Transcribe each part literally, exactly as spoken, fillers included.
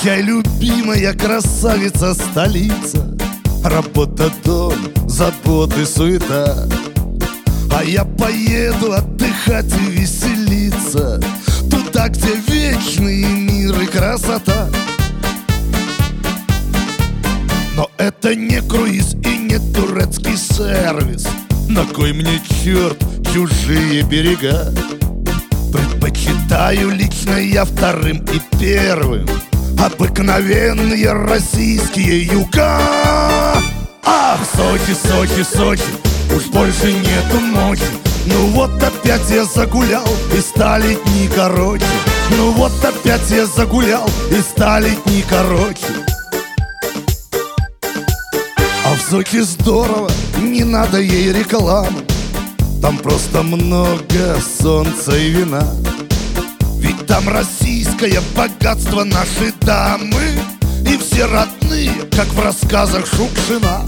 Прощай, любимая красавица, столица. Работа, дом, заботы, суета. А я поеду отдыхать и веселиться туда, где вечный мир и красота. Но это не круиз и не турецкий сервис. На кой мне, черт, чужие берега? Предпочитаю лично я вторым и первым обыкновенные российские юга. Ах, Сочи, Сочи, Сочи, уж больше нету мочи. Ну вот опять я загулял, и стали дни короче. Ну вот опять я загулял, и стали дни короче. А в Сочи здорово, не надо ей рекламы. Там просто много солнца и вина. Ведь там российское богатство, наши дамы, и все родные, как в рассказах Шукшина.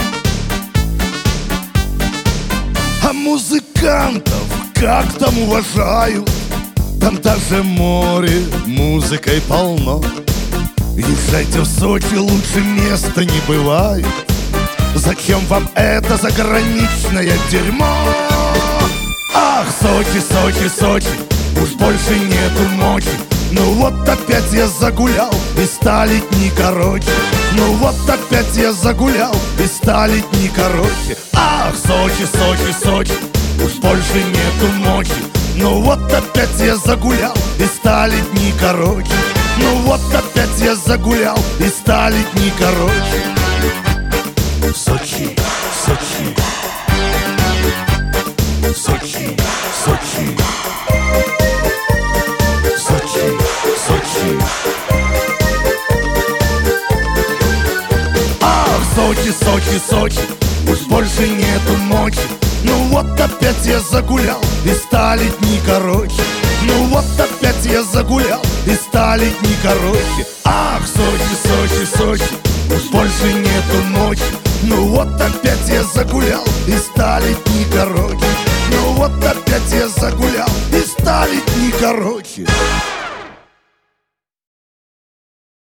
А музыкантов как там уважают. Там даже море музыкой полно. Езжайте в Сочи, лучше места не бывает. Зачем вам это заграничное дерьмо? Ах, Сочи, Сочи, Сочи, уж больше нету мочи. Ну вот опять я загулял, и стали дни короче. Ну вот опять я загулял, и стали дни короче. Ах, Сочи, Сочи, Сочи, уж больше нету мочи. Ну вот опять я загулял, и стали дни короче. Ну вот опять я загулял, и стали дни короче. Сочи, Сочи, Сочи, Сочи, Сочи, Сочи. Ах, Сочи, Сочи, Сочи, уж больше нету мочи. Ну вот опять я загулял, и стали дни короче. Ну вот опять я загулял, и стали дни короче. Ах, Сочи, Сочи, Сочи, уж больше нету мочи. Ну вот опять я загулял, и стали дни короче. Ну вот опять я загулял, и стали дни короче.